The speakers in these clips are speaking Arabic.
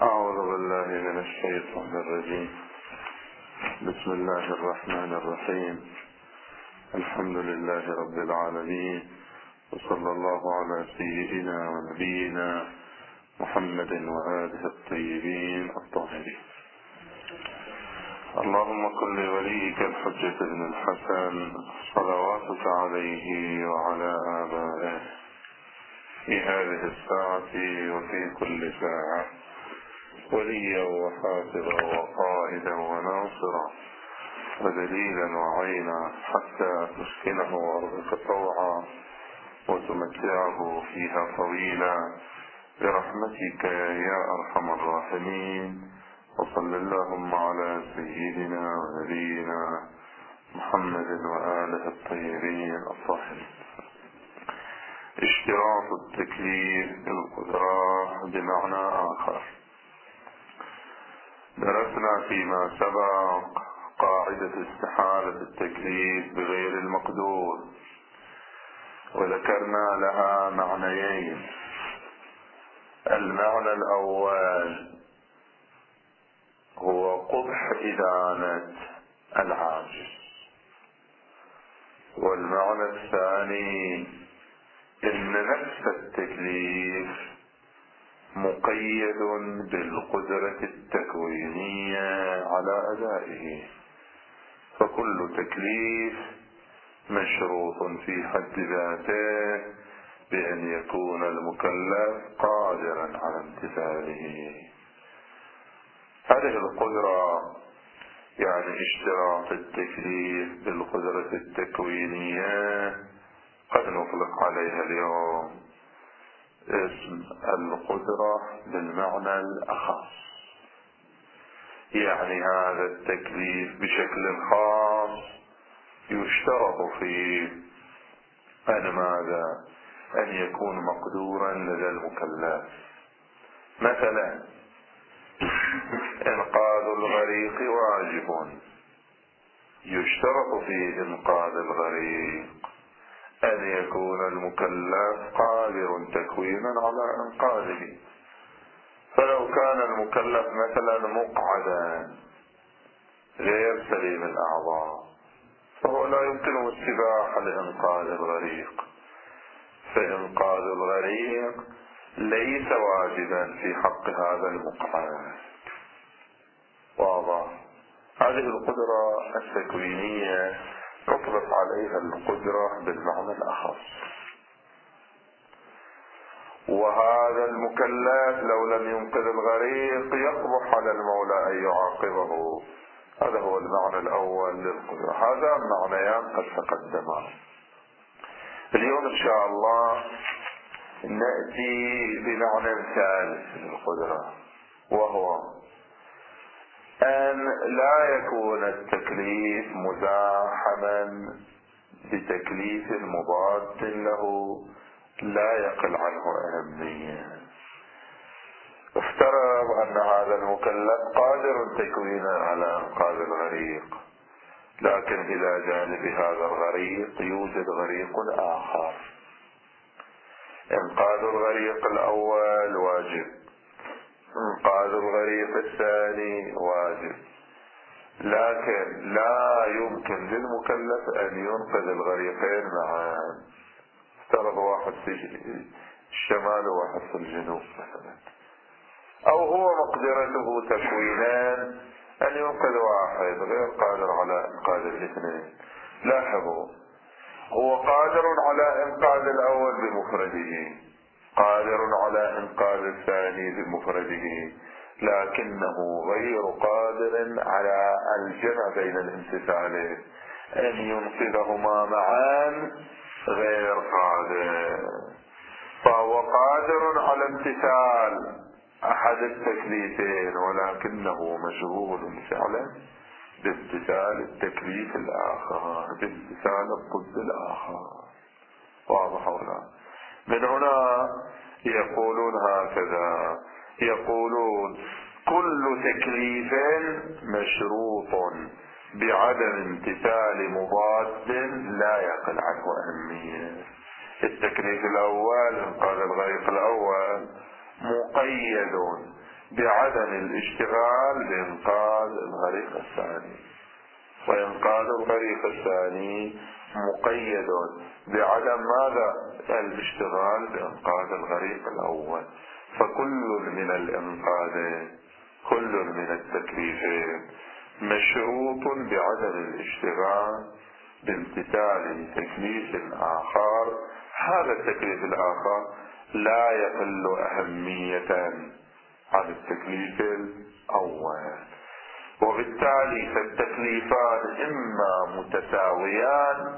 أعوذ بالله من الشيطان الرجيم. بسم الله الرحمن الرحيم. الحمد لله رب العالمين، وصلى الله على سيدنا ونبينا محمد وآله الطيبين الطاهرين. اللهم كن لوليك الحجة بن الحسن صلواتك عليه وعلى آبائه في هذه الساعة وفي كل ساعة وليا وحافظا وقائدا وناصرا ودليلا وعينا، حتى تسكنه أرضك طوعا وتمتعه فيها طويلا برحمتك يا أرحم الراحمين. وصل اللهم على سيدنا ونبينا محمد وآله الطيبين الطاهرين. اشتراط التكليف بالقدرة بمعنى آخر. درسنا فيما سبق قاعدة استحالة التكليف بغير المقدور، وذكرنا لها معنيين. المعنى الأول هو قبح إدانة العاجز، والمعنى الثاني إن نفس التكليف مقيد بالقدرة التكوينية على أدائه، فكل تكليف مشروط في حد ذاته بأن يكون المكلف قادرا على امتثاله. هذه القدرة يعني اشتراط التكليف بالقدرة التكوينية قد نطلق عليها اليوم اسم القدرة بالمعنى الأخص، يعني هذا التكليف بشكل خاص يشترط فيه أن ماذا؟ أن يكون مقدورا لدى المكلف. مثلا إنقاذ الغريق واجب، يشترط في إنقاذ الغريق أن يكون المكلف قادر تكوينا على إنقاذه. فلو كان المكلف مثلا مقعدا غير سليم الأعضاء فهو لا يمكنه السباحة لإنقاذ الغريق، فإنقاذ الغريق ليس واجبا في حق هذا المقعد. واضح؟ هذه القدرة التكوينية نطلق عليها القدرة بالمعنى الأخص. وهذا المكلف لو لم ينقذ الغريق يقبح على المولى أن يعاقبه. هذا هو المعنى الأول للقدرة. هذا معنيان قد تقدما. اليوم إن شاء الله نأتي بمعنى ثالث للقدرة، وهو أن لا يكون التكليف مزاحما بتكليف مضاد له لا يقل عنه أهمية. افترض أن هذا المكلف قادر تكوينا على إنقاذ الغريق، لكن إلى جانب هذا الغريق يوجد غريق آخر. إنقاذ الغريق الأول واجب، إنقاذ الغريق الثاني واجب، لكن لا يمكن للمكلف أن ينقذ الغريقين معا. افترض واحد في الشمال وواحد في الجنوب مثلا، أو هو مقدرته تكوينان أن ينقذ واحد غير قادر على إنقاذ الاثنين. لاحظوا، هو قادر على إنقاذ الأول بمفرده، قادر على إنقاذ الثاني بمفرده، لكنه غير قادر على الجمع بين الامتثالين، أن ينقذهما معا غير قادر. فهو قادر على امتثال أحد التكليفين، ولكنه مشغول فعلا بامتثال التكليف الآخر، بامتثال الضد الآخر. واضح ولا؟ من هنا يقولون هكذا، يقولون كل تكليف مشروط بعدم امتثال مضاد لا يقل عنه أهمية. التكليف الأول إنقاذ الغريق الأول مقيد بعدم الاشتغال بإنقاذ الغريق الثاني، وإنقاذ الغريق الثاني مقيد بعدم ماذا؟ الاشتغال بإنقاذ الغريق الأول. فكل من الإنقاذين، كل من التكليفين مشروط بعدم الاشتغال بامتثال تكليف آخر. هذا التكليف الآخر لا يقل أهمية عن التكليف الأول، وبالتالي فالتكليفان إما متساويان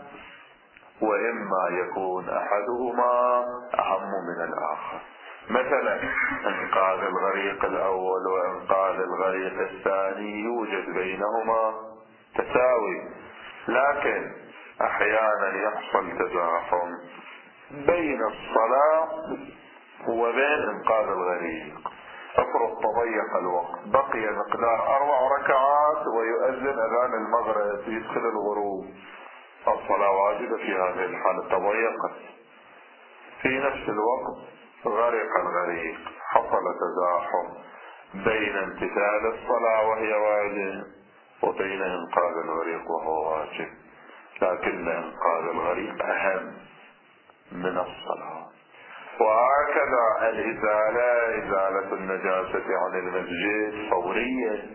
وإما يكون أحدهما أهم من الآخر. مثلا إنقاذ الغريق الأول وإنقاذ الغريق الثاني يوجد بينهما تساوي، لكن أحيانا يحصل تزاحم بين الصلاة وبين إنقاذ الغريق. افرض تضيق الوقت، بقي مقدار 4 ركعات ويؤذن أذان المغرب يدخل الغروب، الصلاة واجبة في هذه الحالة، تضيقت. في نفس الوقت غرق الغريق، حصل تزاحم بين امتثال الصلاة وهي واجب وبين إنقاذ الغريق وهو واجب، لكن إنقاذ الغريق أهم من الصلاة. وهكذا إزالة النجاسة عن المسجد فورية،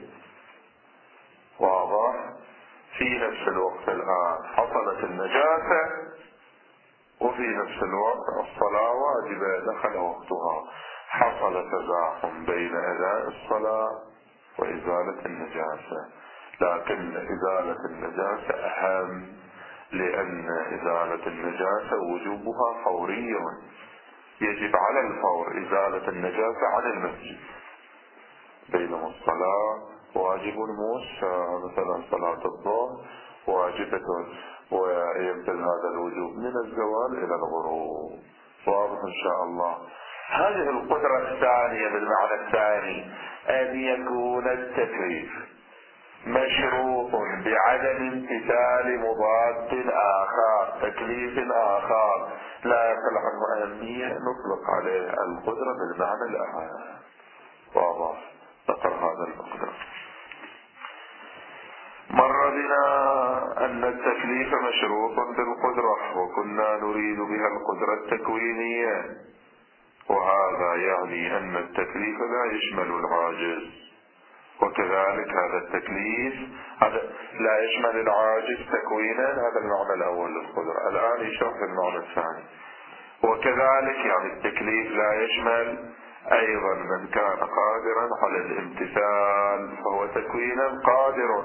واضح؟ في نفس الوقت الآن حصلت النجاسة وفي نفس الوقت الصلاة واجبة دخل وقتها، حصل تزاحم بين أداء الصلاة وإزالة النجاسة، لكن إزالة النجاسة أهم، لأن إزالة النجاسة وجوبها فوري، يجب على الفور إزالة النجاسة عن المسجد، بينما الصلاة واجب موسع، مثلا صلاة الظهر واجبة ويمتد هذا الوجوب من الزوال إلى الغروب. واضح إن شاء الله. هذه القدرة الثانية بالمعنى الثاني أن يكون التكليف مشروط بعدم امتثال مضاد آخر، تكليف آخر لا يقل عنه أهمية، نطلق عليه القدرة بالمعنى الأعم. واضح؟ ذكر هذا المقدار. مر بنا أن التكليف مشروط بالقدرة، وكنا نريد بها القدرة التكوينية، وهذا يعني أن التكليف لا يشمل العاجز، وكذلك هذا التكليف لا يشمل العاجز تكوينا. هذا المعنى الأول للقدرة. الآن يشرح المعنى الثاني. وكذلك يعني التكليف لا يشمل أيضا من كان قادرا على الامتثال، فهو تكوينا قادر،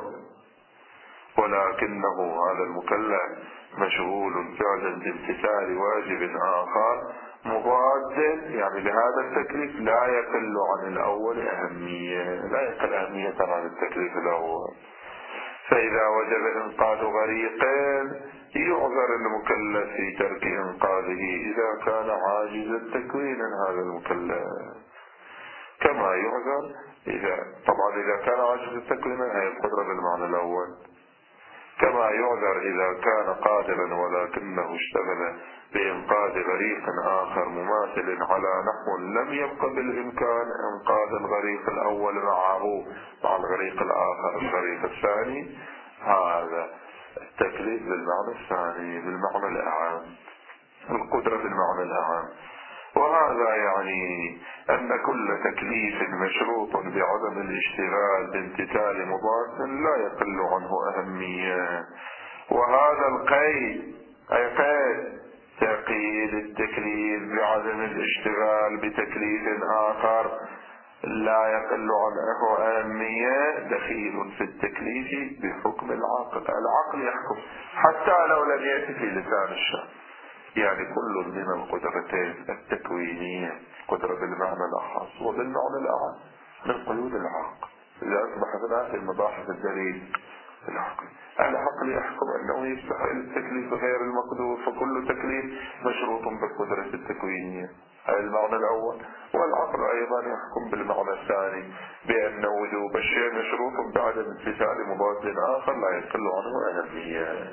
ولكنه هذا المكلف مشغول فعلا بامتثال واجب آخر مضاد، يعني لهذا التكليف لا يقل عن الأول أهمية، لا يقل أهمية عن التكليف الأول. فإذا وجب إنقاذ غريق يعذر المكلف في ترك إنقاذه إذا كان عاجزا تكوينا هذا المكلف، كما يعذر طبعا إذا كان عاجزا تكوينا هي القدرة بالمعنى الأول، كما يعذر إذا كان قادرا ولكنه اشتغل بإنقاذ غريق آخر مماثل على نحو لم يبق بالإمكان إنقاذ الغريق الأول معه مع الغريق الآخر الغريق الثاني. هذا التكليف بالمعنى الثاني بالمعنى الأعم، القدرة بالمعنى الأعم. وهذا يعني أن كل تكليف مشروط بعدم الاشتغال بامتثال مضاد لا يقل عنه أهمية. وهذا القيد أي قيد تقييد التكليف بعدم الاشتغال بتكليف آخر لا يقل عنه أهمية دخيل في التكليف بحكم العقل. العقل يحكم حتى لو لم يأتي في لسان الشرع. يعني كل من القدرتين التكوينية، قدرة بالمعنى الأخص وبالمعنى الأعم، من قيود العقل. إذا أصبح هناك المباحث الدليل العقل يحكم أنه يستحيل التكليف غير المقدور، فكل تكليف مشروط بالقدرة التكوينية، هذا المعنى الأول. والعقل أيضا يحكم بالمعنى الثاني بأن وجوب الشيء مشروط بعدم امتثال مضاد آخر لا يقل عنه أهمية.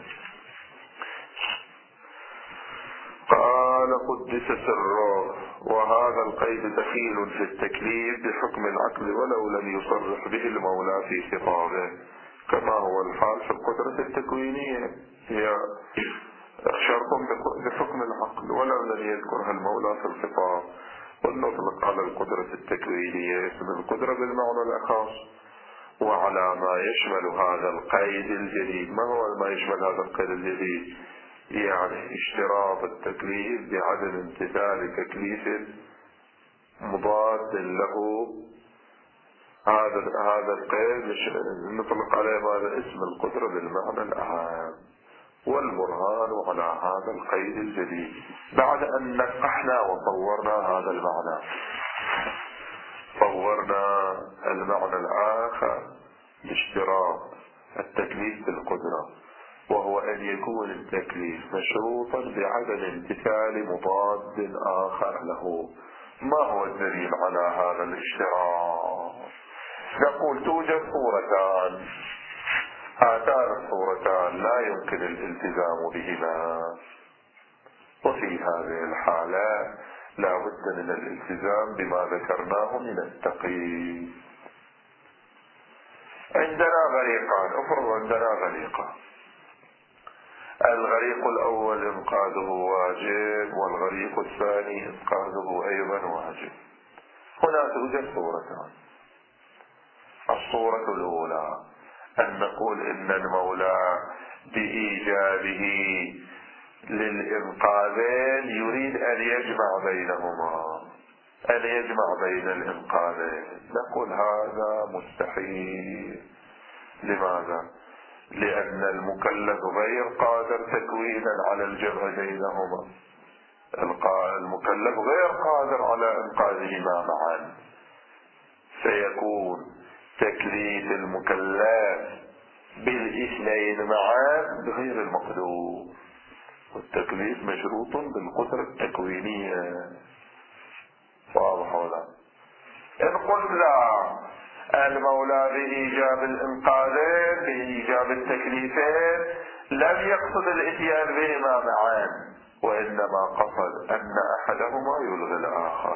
قال قدس سره. وهذا القيد دخيل في التكليف بحكم العقل ولو لم يصرح به المولى في خطابه، كما هو الحال في القدرة التكوينية، هي شرط بحكم العقل ولو لم يذكرها المولى في الخطاب. ونطلق على القدرة التكوينية اسم القدرة بالمعنى الأخص. وعلى ما يشمل هذا القيد الجديد، ما هو ما يشمل هذا القيد الجديد؟ يعني اشتراط التكليف بعدم امتثال تكليف مضاد له. هذا القيد نطلق عليه ماذا؟ اسم القدرة بالمعنى الأعام. والبرهان على هذا القيد الجديد بعد أن نقحنا وطورنا هذا المعنى، طورنا المعنى الآخر لاشتراط التكليف بالقدرة، وهو أن يكون التكليف مشروطا بعدم امتثال مضاد آخر له. ما هو الدليل على هذا الاشتراط؟ نقول توجد صورتان، هاتان الصورتان لا يمكن الالتزام بهما، وفي هذه الحالة لا بد من الالتزام بما ذكرناه من التقييد. عندنا غريقان، افرض عندنا غريقان، الغريق الأول إنقاذه واجب والغريق الثاني إنقاذه أيضا واجب. هنا توجد صورتان. الصورة الأولى أن نقول إن المولى بإيجابه للإنقاذين يريد أن يجمع بينهما، أن يجمع بين الإنقاذين. نقول هذا مستحيل. لماذا؟ لأن المكلف غير قادر تكوينا على الجمع بينهما، المكلف غير قادر على إنقاذهما معا، سيكون تكليف المكلف بالاثنين معا بغير المقدور، والتكليف مشروط بالقدرة التكوينية. واضح ولا؟ إن قلنا المولى بإيجاب الإنقاذين بإيجاب التكليفين لم يقصد الإتيان بهما معا، وإنما قصد أن أحدهما يلغي الآخر.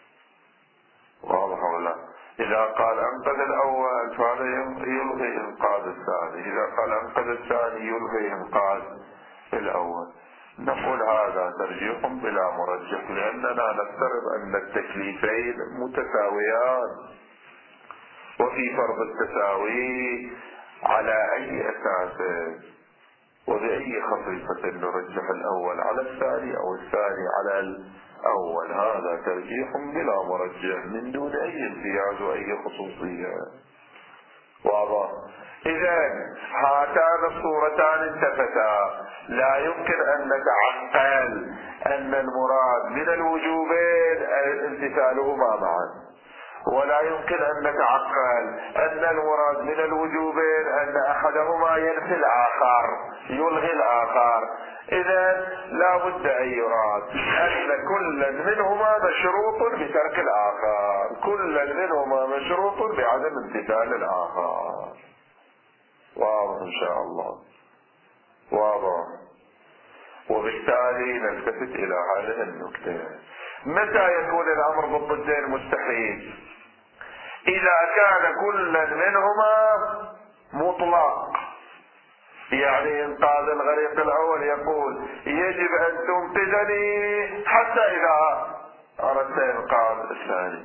واضح ولا؟ إذا قال أنقذ الأول فهذا يلغي إنقاذ الثاني، إذا قال أنقذ الثاني يلغي إنقاذ الأول. نقول هذا ترجيح بلا مرجح، لأننا نفترض أن التكليفين متساويان، وفي فرض التساوي على أي أساس وبأي خصيصة نرجح الأول على الثاني أو الثاني على الأول؟ هذا ترجيح بلا مرجح من دون أي امتياز وأي خصوصية. واضح؟ إذا هاتان الصورتان انتفتا، لا يمكن أن نتعقل أن المراد من الوجوبين امتثالهما معا، ولا يمكن أن نتعقل أن المراد من الوجوبين أن أحدهما ينفي الآخر يلغي الآخر. إذا لا بد أن يراد أن كل منهما مشروط بترك الآخر، كل منهما مشروط بعدم امتثال الآخر. واضح إن شاء الله؟ واضح. وبالتالي نلتفت إلى هذه النكتة. متى يكون الأمر بالضدين مستحيل؟ إذا كان كل منهما مطلق، يعني إنقاذ الغريق الأول يقول يجب أن تنقذني حتى إذا أردت إنقاذ الثاني،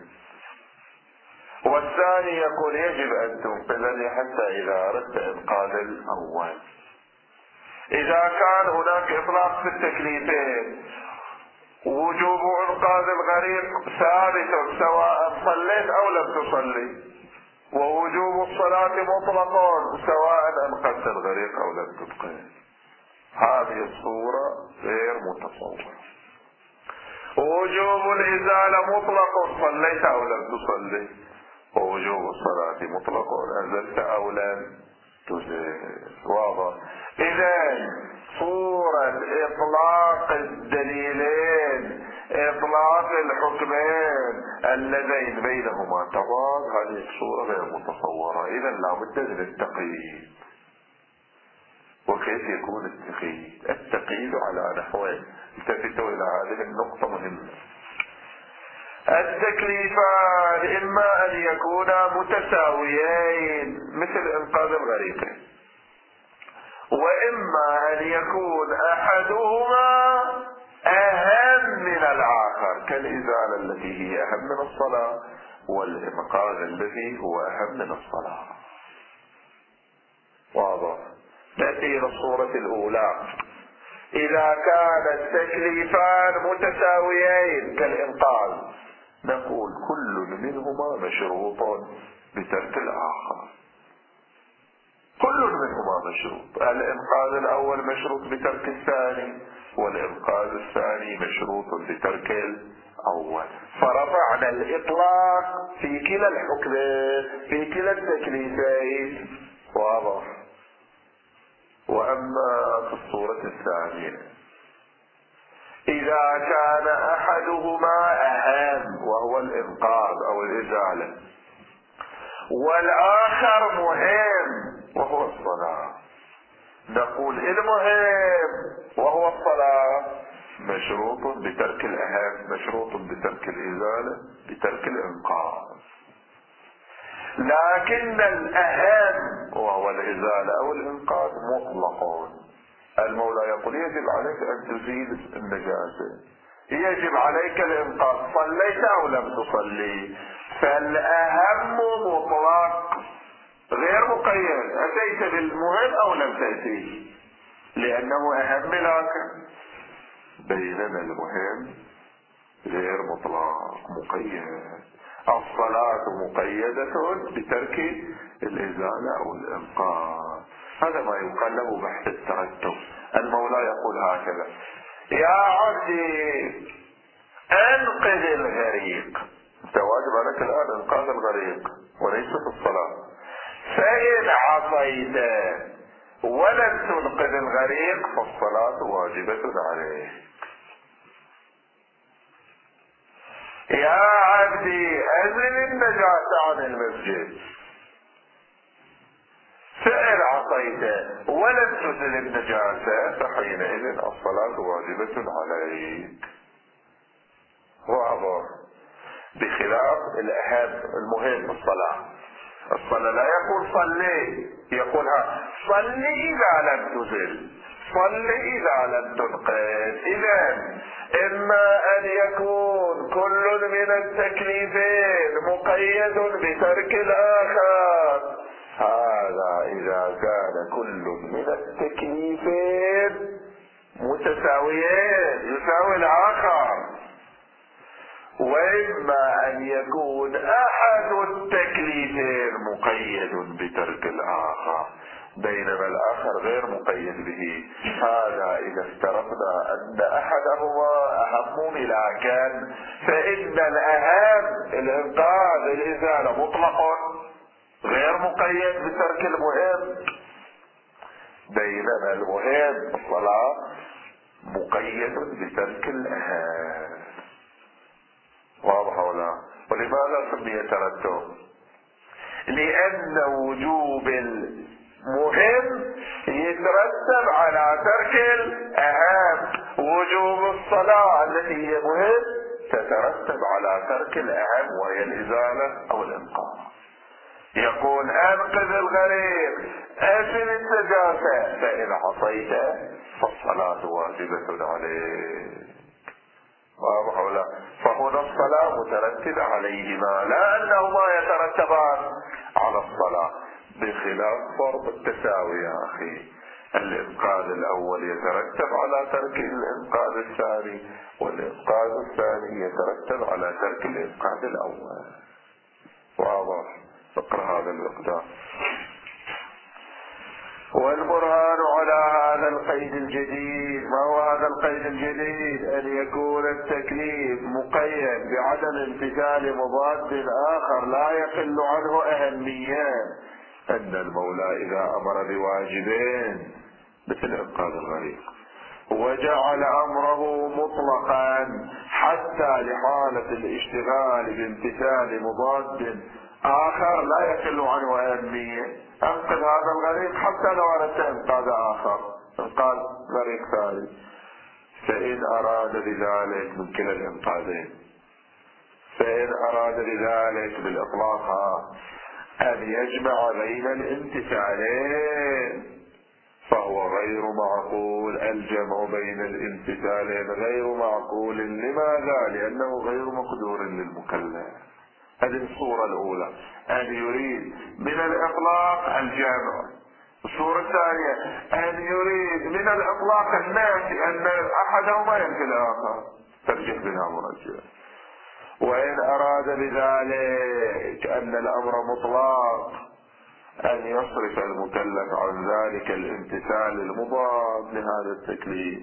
والثاني يقول يجب أن تنقذني حتى إذا أردت إنقاذ الأول. إذا كان هناك إطلاق في التكليفين وجوب إنقاذ الغريق ثابت سواء صليت أو لم تصلي، ووجوب الصلاة مطلق سواء أنقذت الغريق أو لم تنقذ. هذه الصورة غير متصورة. ووجوب الإزالة مطلق صليت أو لم تصلي، ووجوب الصلاة مطلق أزلت أو لم تزل. واضح؟ إذا صورة إطلاق الدليلين إطلاق الحكمين اللذين بينهما تضاد، هذه الصورة غير متصورة. إذا لا بد من التقييد. وكيف يكون التقييد؟ التقييد على نحوين، التفتوا إلى هذه النقطة مهمة. التكليفان إما أن يكونا متساويين مثل إنقاذ الغريق، وإما أن يكون أحدهما أهم من الآخر، كالإزالة التي هي أهم من الصلاة والإنقاذ الذي هو أهم من الصلاة. واضح؟ نأتي إلى الصورة الأولى. إذا كان التكليفان متساويين كالإنقاذ، نقول كل منهما مشروط بترك الآخر. كل منهما مشروط، الإنقاذ الأول مشروط بترك الثاني، والإنقاذ الثاني مشروط بترك الأول. فرفعنا الإطلاق في كلا الحكمين، في كلا التكليفين. واضح؟ وأما في الصورة الثانية، إذا كان أحدهما أهم وهو الإنقاذ أو الإزالة، والآخر مهم وهو الصلاة، نقول المهم وهو الصلاة مشروط بترك الأهم، مشروط بترك الإزالة، بترك الإنقاذ. لكن الأهم وهو الإزالة أو الإنقاذ مطلق. المولى يقول يجب عليك أن تزيل النجاسة، يجب عليك الإنقاذ، صليت أو لم تصلي، فالأهم مطلق غير مقيد، أتيت بالمهم أو لم تأتي، لأنه أهم لك. بينما المهم غير مطلق، مقيد. الصلاة مقيدة بترك الإزالة أو الإنقاذ. هذا ما يقال له بحث الترتب. المولى يقول هكذا: يا عبدي أنقذ الغريق، أنت واجب عليك الآن إنقاذ الغريق وليس في الصلاة. فإن عصيت ولم تنقذ الغريق فالصلاة واجبة عليك. يا عبدي أزل النجاسة عن المسجد، فإن عصيت ولم تزل النجاسة فحينئذ الصلاة واجبة عليك. واضح؟ بخلاف الأهم المهم الصلاة. الصلاة لا يقول صلي، يقول صلي إذا لم تزل، صلي إذا لم تنقذ. إذن إما أن يكون كل من التكليفين مقيد بترك الآخر، هذا إذا كان كل من التكليفين متساويين يساوي الآخر، وإما أن يكون أحد التكليفين مقيد بترك الآخر بينما الآخر غير مقيد به. هذا إذا افترضنا أن أحدهما أهم ملاكا، فإن الأهم الإنقاذ الإزالة مطلق غير مقيد بترك المهم، بينما المهم الصلاة مقيد بترك الأهم. واضح ولا؟ ولماذا سمي ترتب؟ لأن وجوب المهم يترتب على ترك الأهم، وجوب الصلاة التي هي مهم تترتب على ترك الأهم وهي الإزالة أو الإنقاذ. يقول أنقذ الغريق، أزل النجاسة، فإن عصيت فالصلاة واجبة عليك. واضح ولا؟ فهنا الصلاة مترتبة عليهما، لا أنهما يترتبان على الصلاة، بخلاف فرض التساوي يا أخي. الإنقاذ الأول يترتب على ترك الإنقاذ الثاني، والإنقاذ الثاني يترتب على ترك الإنقاذ الأول. واضح؟ اقرأ هذا المقدار. والبرهان على هذا القيد الجديد. ما هو هذا القيد الجديد؟ أن يكون التكليف مقيد بعدم امتثال مضاد آخر لا يقل عنه أهمية. أن المولى إذا أمر بواجبين مثل إنقاذ الغريق وجعل أمره مطلقا حتى لحالة الاشتغال بامتثال مضاد آخر لا يقل عنه أهمية، أنقذ هذا الغريق حتى لو أردت إنقاذ آخر، إنقاذ غريق ثاني. فإن أراد بذلك من كلا الإنقاذين، فإن أراد بذلك بالإطلاق أن يجمع بين الامتثالين فهو غير معقول. الجمع بين الامتثالين غير معقول. لماذا؟ لأنه غير مقدور للمكلف. هذه الصورة الأولى، أن يريد من الإطلاق الجمع. الصورة الثانية أن يريد من الإطلاق النافي، أن أحدهما ينفي الآخر، ترجح بلا مرجح. وإن أراد بذلك أن الأمر مطلق، أن يصرف المكلف عن ذلك الامتثال المضاد لهذا التكليف،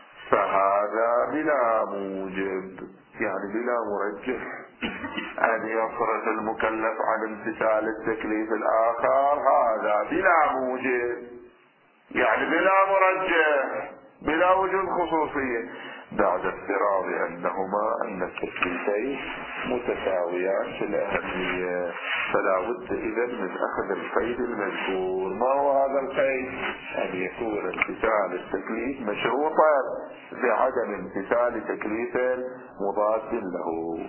فهذا بلا موجب، يعني بلا مرجح. أن يصرف المكلف عن امتثال التكليف الآخر هذا بلا موجب، يعني بلا مرجح، بلا وجود خصوصية، بعد افتراض أن التكليفين متساويان في الأهمية. فلا بد إذن من أخذ القيد المذكور. ما هو هذا القيد؟ أن يكون امتثال التكليف مشروطا بعدم امتثال تكليف مضاد له.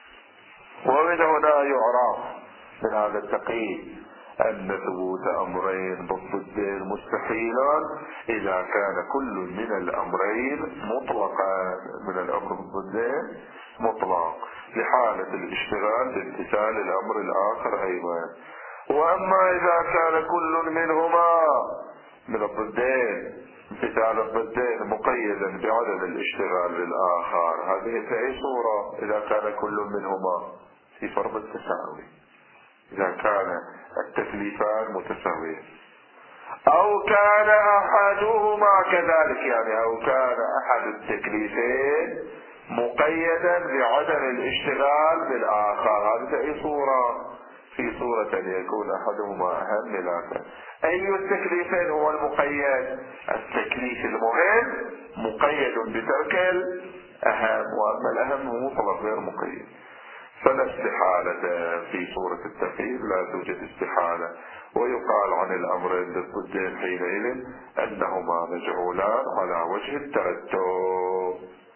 ومن هنا يعرف من هذا التقييد أن ثبوت أمرين بالضدين مستحيلان إذا كان كل من الأمرين مطلقا، من الأمر بالضدين مطلق، لحالة الاشتغال بامتثال الأمر الآخر أيضا. وأما إذا كان كل منهما من الضدين، امتثال الضدين مقيدا بعدم الاشتغال بالآخر، هذه في أي صورة؟ إذا كان كل منهما في فرض التساوي، إذا كان التكليفان متساويين، أو كان أحدهما كذلك، يعني أو كان أحد التكليفين مقيدا بعدم الاشتغال بالآخر، هذا أي صورة؟ في صورة أن يكون أحدهما أهم من الآخر. أي التكليفين هو المقيد؟ التكليف المهم مقيد بترك الأهم، وأما الأهم مطلق غير مقيد. فلا استحالة في صورة التقييد، لا توجد استحالة. ويقال عن الأمرين بالضدين حينئذ أنهما مجعولان على وجه الترتب.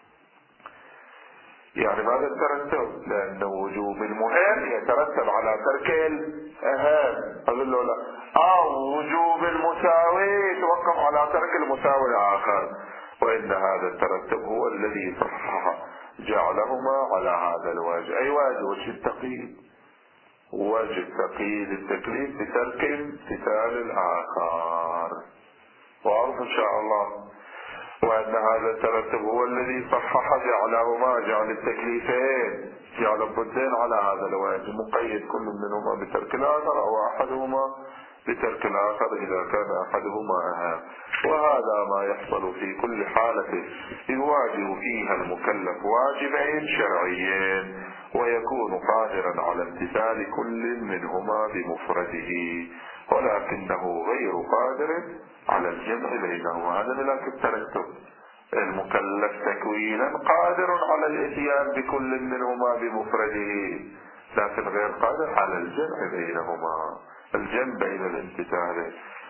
يعني ماذا الترتب؟ لأن وجوب المهم يترتب على ترك الأهم، أقول له لا، أو وجوب المساوي يتوقف على ترك المساوي الآخر. وإن هذا الترتب هو الذي صحح جعلهما على هذا الوجه. أي وجه التقييد؟ وجه تقييد التكليف بترك امتثال الآخر. واضح إن شاء الله. وأن هذا الترتب هو الذي صحح جعل التكليفين، جعل الضدين على هذا الوجه، مقيد كل منهما بترك الآخر أو أحدهما بترك الآخر إذا كان أحدهما أهم. وهذا ما يحصل في كل حالة يواجه فيها المكلف واجبين شرعيين، ويكون قادرا على امتثال كل منهما بمفرده، ولكنه غير قادر على الجمع بينهما. هذا ملاك الترتب. المكلف تكوينا قادر على الاتيان بكل منهما بمفرده، لكن غير قادر على الجمع بينهما، الجمع بين الامتثالين.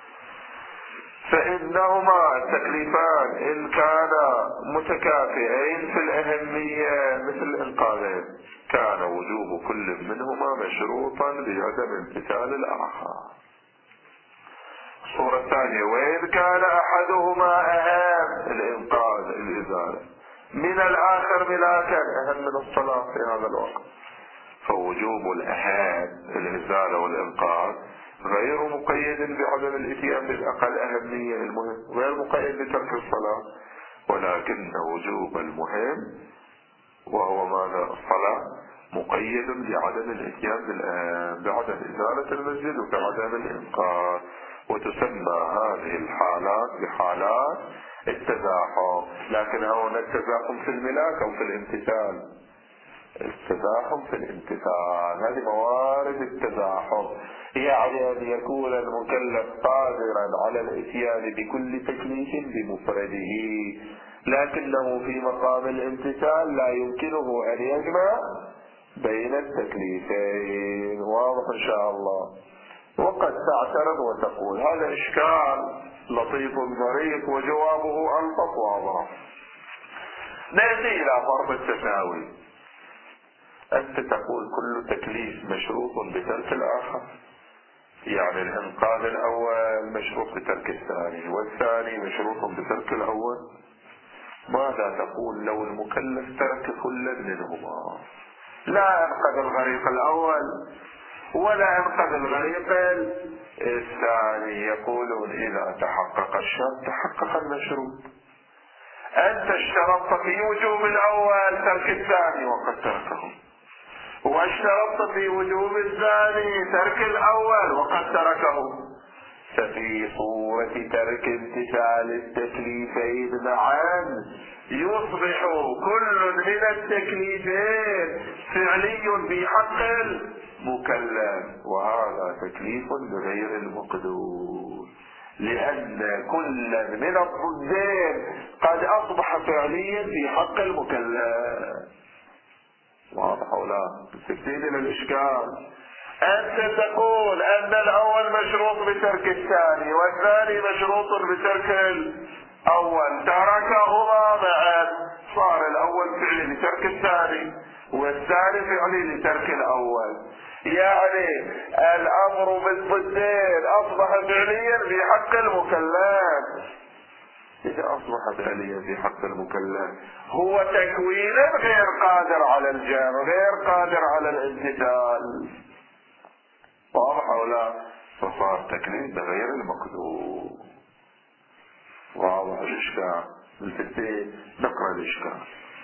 فإنهما التكليفان إن كانا متكافئين في الأهمية مثل الإنقاذين، كان وجوب كل منهما مشروطا بعدم امتثال الآخر. الصورة الثانية، وإن كان أحدهما أهم، الإنقاذ الإزالة، من الآخر ملاكا، أهم من الصلاة في هذا الوقت، فوجوب الأهم الإزالة والإنقاذ غير مقيد بعدم الاتيان بالأقل أهمية المهم، غير مقيد بترك الصلاة، ولكن وجوب المهم وهو ماذا؟ الصلاة مقيد بعدم الاتيان بعدم إزالة المسجد وبعدم الإنقاذ. وتسمى هذه الحالات بحالات التزاحم. لكن هنا التزاحم في الملاك أو في الامتثال؟ التزاحم في الامتثال، هذه موارد التزاحم، يعني أن يكون المكلف قادرا على الاتيان بكل تكليف بمفرده، لكنه في مقام الامتثال لا يمكنه أن يجمع بين التكليفين. واضح إن شاء الله. وقد تعترض وتقول هذا إشكال لطيف ظريف وجوابه ألطف وأظرف. نأتي إلى فرض التساوي. أنت تقول كل تكليف مشروط بترك الآخر، يعني الإنقاذ الأول مشروط بترك الثاني، والثاني مشروط بترك الأول. ماذا تقول لو المكلف ترك كل منهما؟ لا أنقذ الغريق الأول ولا أنقذ الغريق الثاني. يقولون إذا تحقق الشرط تحقق المشروط. أنت اشترطت في وجوب الأول ترك الثاني وقد تركه، واشترطت في وجوب الثاني ترك الأول وقد تركه، ففي صورة ترك امتثال التكليفين معا يصبح كل من التكليفين فعلي في حق المكلف، وهذا تكليف بغير المقدور، لأن كل من الضدين قد أصبح فعليا في حق المكلف. واضح ولا؟ تستفيد من الإشكال. أنت تقول أن الأول مشروط بترك الثاني والثاني مشروط بترك الأول، تركهما معا صار الأول فعلي لترك الثاني والثاني فعلي لترك الأول، يعني الأمر بالضدين أصبح فعليا في حق المكلف. إذا أصبح فعليا في حق المكلف هو تكوينا غير قادر على الجمع، غير قادر على الامتثال. واضح أو لا؟ فصار تكليف بغير المقدور. واضح الإشكال؟ بالفتين نقرأ الإشكال.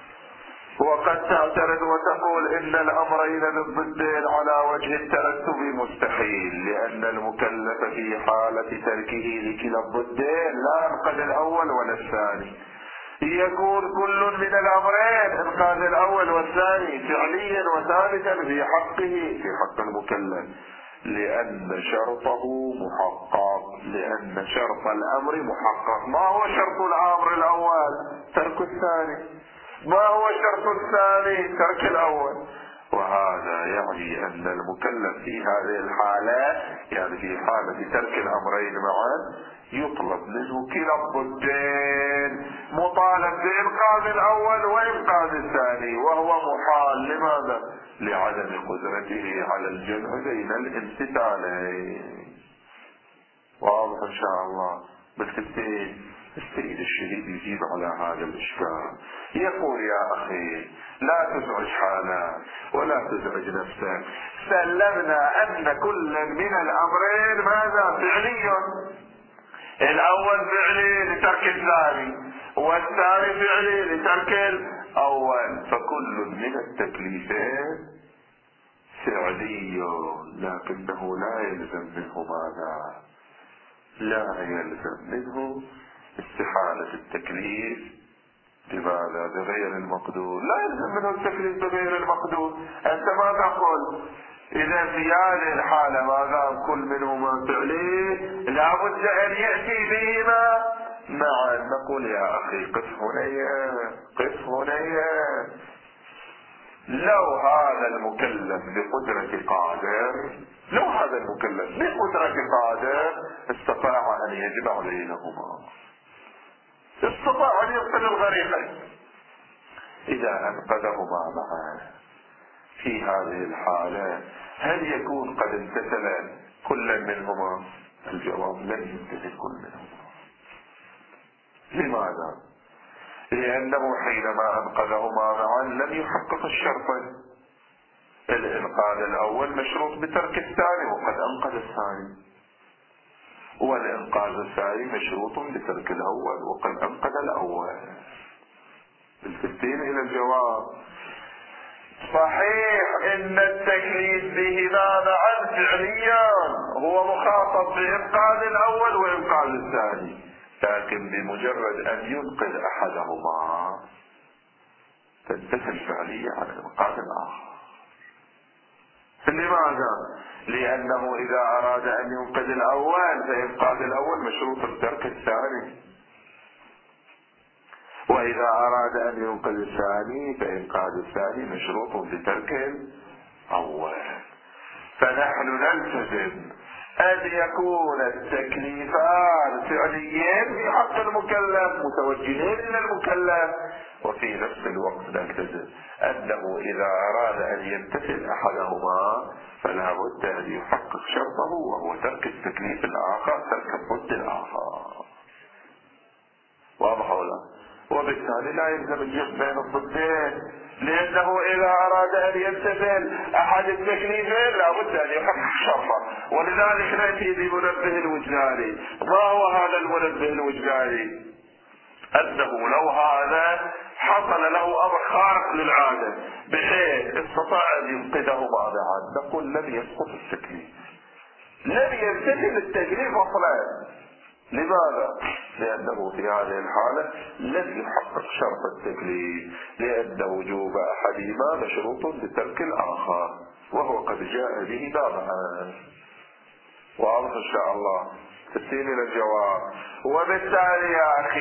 وقد تعترض وتقول إن الأمرين بالضدين على وجه الترتب مستحيل، لأن المكلف في حالة تركه لكلا الضدين لا ينقذ الأول ولا الثاني، يكون كل من الأمرين إنقاذ الأول والثاني فعليا وثابتا في حقه في حق المكلف، لأن شرطه محقق، لأن شرط الأمر محقق. ما هو شرط الأمر الأول؟ ترك الثاني. ما هو شرط الثاني؟ ترك الأول. وهذا يعني أن المكلف في هذه الحالة، يعني في حالة ترك الأمرين معا، يطلب منه كلا الضدين، مطالب بإنقاذ الأول وإنقاذ الثاني، وهو محال. لماذا؟ لعدم قدرته على الجمع بين الامتثالين. واضح إن شاء الله؟ بالتالي السيد الشهيد يجيب على هذا الإشكال، يقول يا أخي لا تزعج حالك ولا تزعج نفسك، سلمنا أن كل من الأمرين ماذا؟ فعلي. الأول فعلي لترك الثاني والثاني فعلي لترك الأول، فكل من التكليفين فعلي، لكنه لا يلزم منه ماذا؟ لا يلزم منه استحالة التكليف بماذا؟ بغير المقدور. لا يلزم منه التكليف بغير المقدور. أنت ماذا قل؟ إذا في هذه الحالة ماذا؟ كل منهما فعلي لا بد أن يأتي بهما معا. نقول يا أخي قف هنيا، قف هنيا. لو هذا المكلف بقدرة قادر، لو هذا المكلف بقدرة قادر استطاع أن يجمع بينهما، استطاع أن ينقذ الغريقين، إذا أنقذهما معا في هذه الحالة هل يكون قد امتثل كل منهما؟ الجواب لن يمتثل كل منهما. لماذا؟ لأنه حينما أنقذهما معا لم يحقق الشرطين. الإنقاذ الأول مشروط بترك الثاني وقد أنقذ الثاني، والإنقاذ الثاني مشروط بترك الأول وقد أنقذ الأول. التفتين إلى الجواب. صحيح إن التكليف بهما معا فعليا هو مخاطب بإنقاذ الأول وإنقاذ الثاني، لكن بمجرد أن ينقذ أحدهما تنتهي الفعلية عن إنقاذ الآخر. لماذا؟ لأنه إذا أراد أن ينقذ الأول فإنقاذ الأول مشروط بترك الثاني، وإذا أراد أن ينقذ الثاني فإنقاذ الثاني مشروط بترك الأول. فنحن نلتزم أن يكون التكليفان فعليين في حق المكلف متوجهين إلى المكلف، وفي نفس الوقت نلتزم أنه إذا أراد أن يمتثل أحدهما فلا بد أن يحقق شرطه، وهو ترك التكليف الآخر، ترك الضد الآخر. واضح ولا؟ وبالتالي لا يلزم الجمع بين الضدين، لأنه إذا أراد أن يمتثل أحد التكليفين لا بد أن يحقق شرطه. ولذلك نأتي بمنبه الوجداني. ما هو هذا المنبه الوجداني؟ أنه لو هذا حصل له أمر خارق للعادة بحيث استطاع أن ينقذه معا، نقول لم يسقط التكليف، لم يمتثل التكليف أصلا. لماذا؟ لأنه في هذه الحالة لم يحقق شرط التكليف، لأن وجوب أحدهما مشروط بترك الآخر، وهو قد جاء به معا. واضح إن شاء الله؟ تسير إلى الجواب. وبالتالي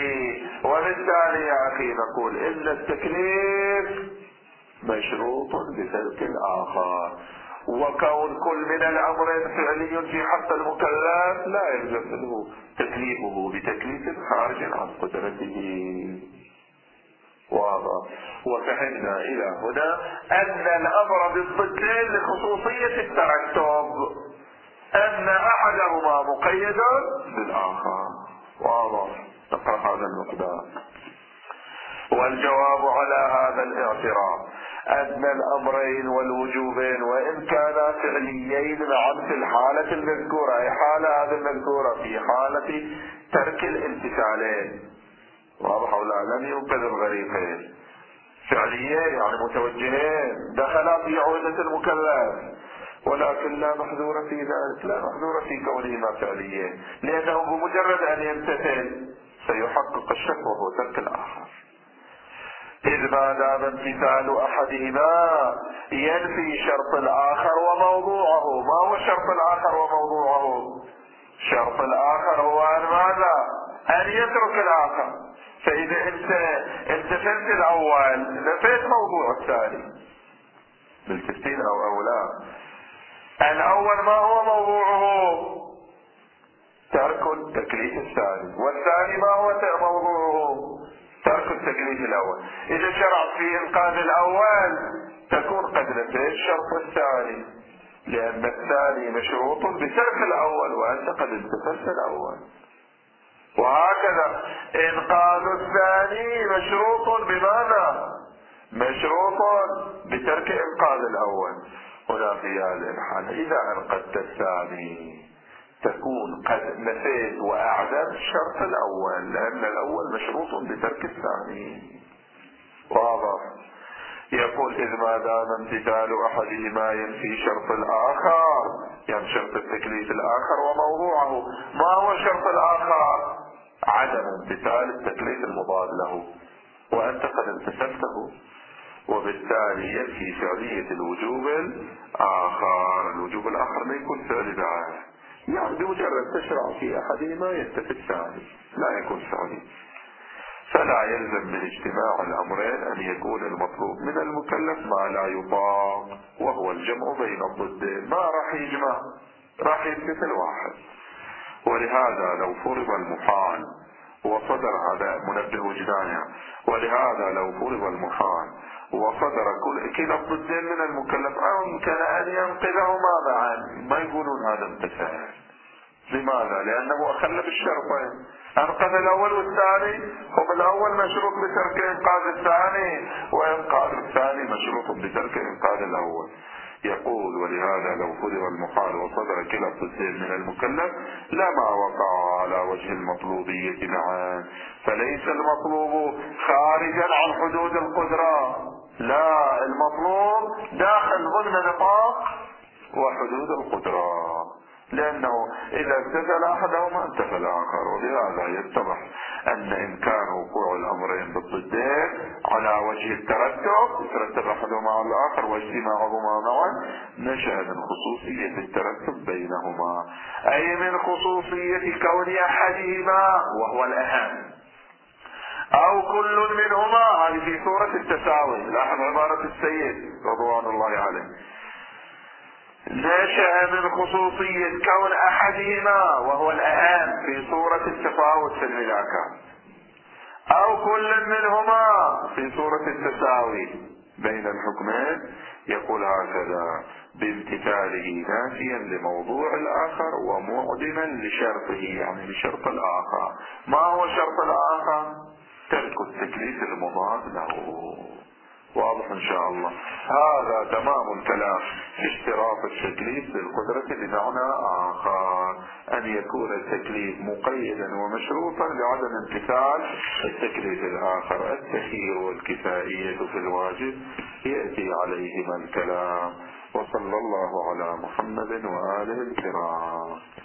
يا أخي نقول إن التكليف مشروط بترك الآخر، وكون كل من الأمرين فعلي في حق المكلف لا يلزم منه تكليفه بتكليف خارج عن قدرته. واضح؟ وفهمنا إلى هنا أن الأمر بالضدين لخصوصية الترتب، أن أحدهما مقيد بالآخر. واضح؟ نقرأ هذا المقدار. والجواب على هذا الاعتراف أن الأمرين والوجوبين وإن كانا فعليين معا في الحالة المذكورة، أي حالة هذه المذكورة في حالة ترك الامتثالين، واضح ولا؟ لم ينقذ الغريقين، فعليين يعني متوجهين، دخلا في عودة المكلف، ولكن لا محذور في ذلك، لا محذور في كونهما فعليين، لأنه بمجرد أن يمتثل سيحقق الشك وهو ترك الآخر. إذ ما دام امتثال أحدهما ينفي شرط الآخر وموضوعه. ما هو الشرط الآخر وموضوعه؟ شرط الآخر هو أن ماذا؟ أن يترك الآخر. فإذا أنت امتثلت الأول نفيت موضوع الثاني بالتفتين أو لا. الأول ما هو موضوعه؟ ترك التكليف الثاني، والثاني ما هو موضوعه؟ ترك التكليف الأول. إذا شرعت في إنقاذ الأول تكون قد نفيت الشرط الثاني، لأن الثاني مشروط بترك الأول وأنت قد امتثلت الأول. وهكذا إنقاذ الثاني مشروط بماذا؟ مشروط بترك إنقاذ الأول. هنا في هذه الحالة إذا أنقذت الثاني تكون قد نفيت وأعدم الشرط الأول، لأن الأول مشروط بترك الثاني. واضح؟ يقول إذ ما دام امتثال أحدهما ينفي شرط الآخر، يعني شرط التكليف الآخر وموضوعه. ما هو الشرط الآخر؟ عدم امتثال التكليف المضاد له، وأنت قد امتثلته، وبالتالي ينفي فعلية الوجوب الآخر. الوجوب الآخر لا يكون فعلي بعد، يعني بمجرد تشرع في أحدهما ينتفي الثاني، لا يكون فعلي. فلا يلزم من اجتماع الأمرين أن يكون المطلوب من المكلف ما لا يطاق، وهو الجمع بين الضدين. ما راح يجمع، راح يمتثل واحد. ولهذا لو فرض المحال وصدر هذا منبه وجدانيا، ولهذا لو فرض المحال وصدر كلا الضدين من المكلف أمكن أن ينقذهما معا، ما يقولون هذا امتثال. لماذا؟ لأنه أخل بالشرطين، أنقذ الأول والثاني، هم الأول مشروط بترك إنقاذ الثاني، وإنقاذ الثاني مشروط بترك إنقاذ الأول. يقول ولهذا لو فرض المحال وصدر كلا الضدين من المكلف لما وقع على وجه المطلوبية معا، فليس المطلوب خارجا عن حدود القدرة، لا، المطلوب داخل ضمن نطاق وحدود القدرة، لأنه إذا امتثل أحدهما انتفى الآخر. ولهذا يتضح أن إمكان وقوع الأمرين بالضدين على وجه الترتب، يترتب أحدهما على الآخر واجتماعهما معا، نشأ من خصوصية الترتب بينهما، أي من خصوصية كون أحدهما وهو الأهم أو كل منهما. هذه في سورة التساوي، لاحظ عبارة السيد رضوان الله عليه، نشأ من خصوصية كون أحدهما وهو الأهم في سورة التفاوت في الملاكة، أو كل منهما في صورة التساوي بين الحكمين، يقول هكذا: بامتثاله نافيا لموضوع الآخر ومعدما لشرطه، يعني لشرط الآخر. ما هو شرط الآخر؟ ترك التكليف المضاد له. واضح إن شاء الله. هذا تمام الكلام في اشتراط التكليف بالقدرة بمعنى آخر، أن يكون التكليف مقيدا ومشروطا لعدم امتثال التكليف الآخر. التخيير والكفائية في الواجب يأتي عليهما الكلام. وصلى الله على محمد وآله الكرام.